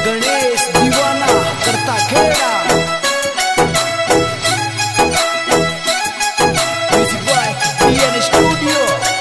गणेश दीवाना करता खेड़ा। Music by BN studio.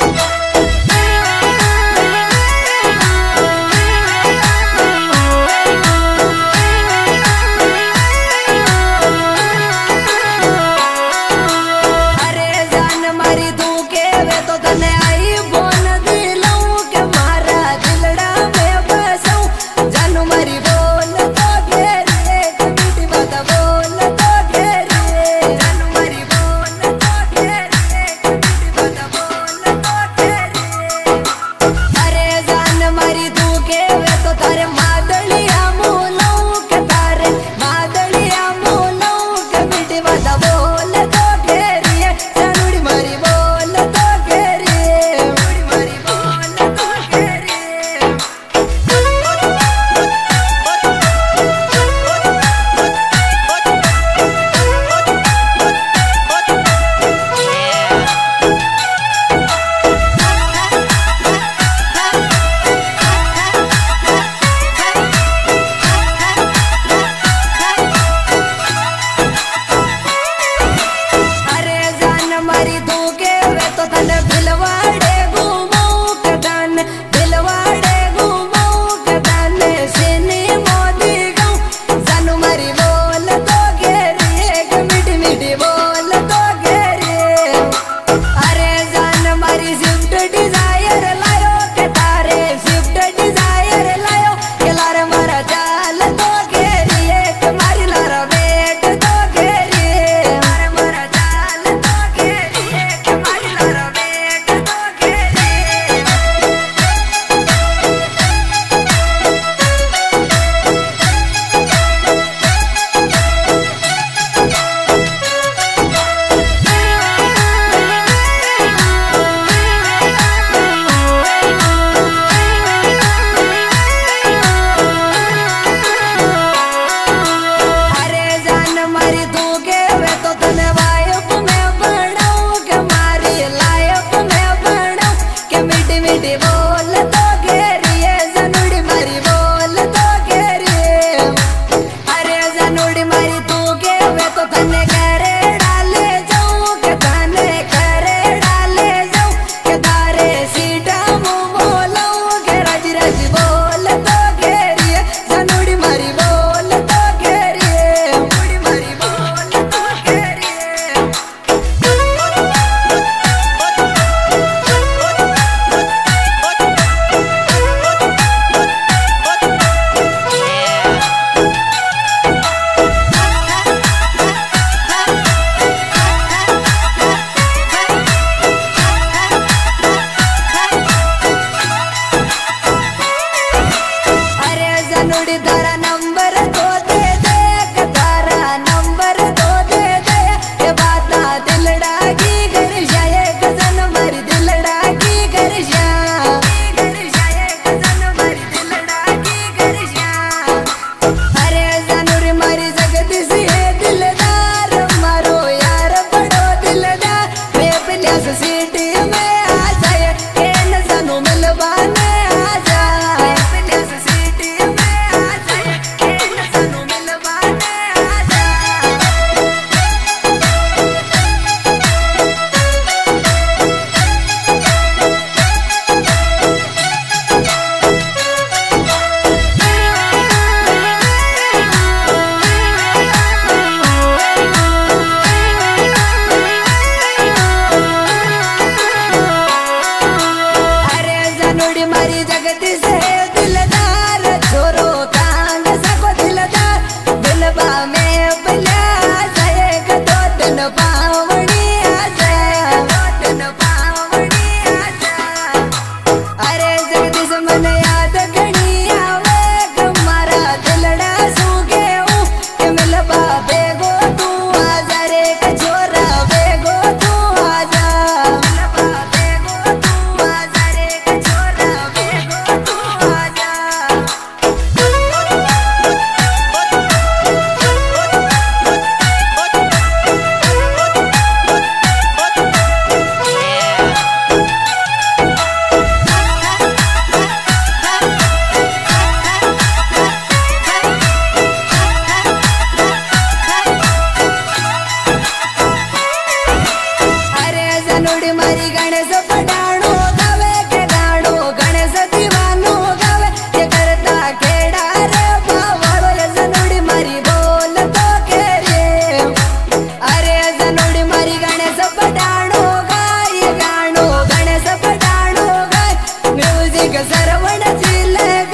अरे जान मारी तू के वे तो तने आई बोन दिलाऊं के मारा दिलड़ा में बसाऊं। जानू मारी बोल तो घेरी एक मीठी बात बोल तो घेरी। जानू मारी बोल तो घेरी एक मीठी बात बोल तो घेरी। अरे जान मारी तू के वे तो तारे मादलिया मोलाऊं के तारे मादलिया मोलाऊं के मीठी बात बोल तो घेरी। जानूड़ी मारी बोल तो घेरी जानूड़ी मारी बोल तो घेरी। अरे जान मारी तू के वे तो तने भिलवाड़े घुमाऊं के दान भिलवाड़े घुमाऊं के दान सीने मोदी गाऊं। जानू मारी बोल तो घेरी एक मीठी मीठी बोल तो घेरी। अरे जान मारी स्विफ्ट डिजायर लायो के तारे स्विफ्ट डिजायर लायो के लार मारा चाल तो घेरी एक मारी लारा बेट तो घेरी। लार मारा चाल तो घेरी एक मारी लारा बेट तो घेरी। अरे जान मारी तू के वे तो तने वायप में बनाऊं के मारी लायप में बनाऊं के मीठी मीठी बोल तो घेरी। जानूड़ी मारी बोल तो घेरी। अरे जानूड़ी मारी तू के वे तो तने करे डाले जाऊं के तने करे डाले जाऊं के तारे सीटा मुंह बोलाऊं के राजी राजी बोल तो घेरी। जानूड़ी मारी बोल तो घेरी जानूड़ी मारी बोल तो घेरी। अरे जानूड़ी तारा नंबर तो दे दे के तारा नंबर तो दे दे ये बाता दिलड़ा की कर जाए गजन मारी दिलड़ा की कर जा कर जाए गजन मारी दिलड़ा की कर जा। अरे जानूड़ी मारी जगदीश है दिलदार मारो यार बड़ो दिलदार वे प्यास सिटी में आ जाए के न जानू मिलवाने आ जाए प्यास सिटी में आ जाए के न जानू मिलवाने आ जाए। अरे जानूड़ी मारी जगदीश है दिलदार छोरो कांग सको दिलदार दिलबा में बला जाए दो दिन पावनी आ जाए दो दिन पावनी आ जाए। अरे जगदीश मन याद घणी आवे तुम्हारा दिलड़ा सूगे के मिलबा बेगो तू आ जा रे के छोरा बेगो तू आ जा मिलबा बेगो तू आ जा रे के छोरा बेगो तू आ जा। जी ले